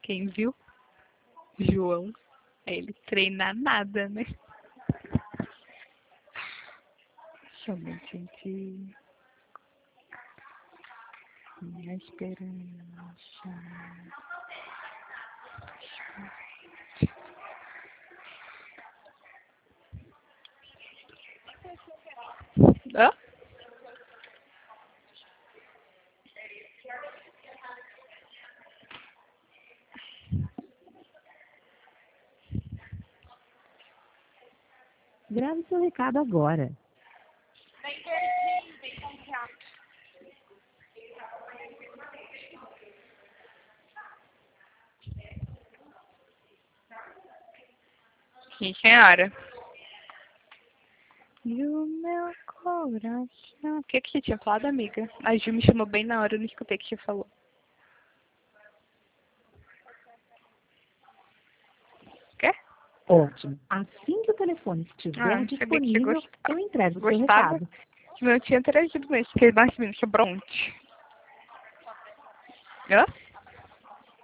Quem viu? João. Ele treina nada, né? Chama, gente. Minha esperança. Hã? Grave seu recado agora. Sim, senhora. E o meu coração. O que que você tinha falado, amiga? A Ju me chamou bem na hora, eu não escutei o que você falou. Quê? Ótimo. Assim que o telefone estiver Sabia que você disponível, eu entrego o seu gostava. recado. Que não tinha interagido mesmo, porque nós meninos sobrou ontem. Hã?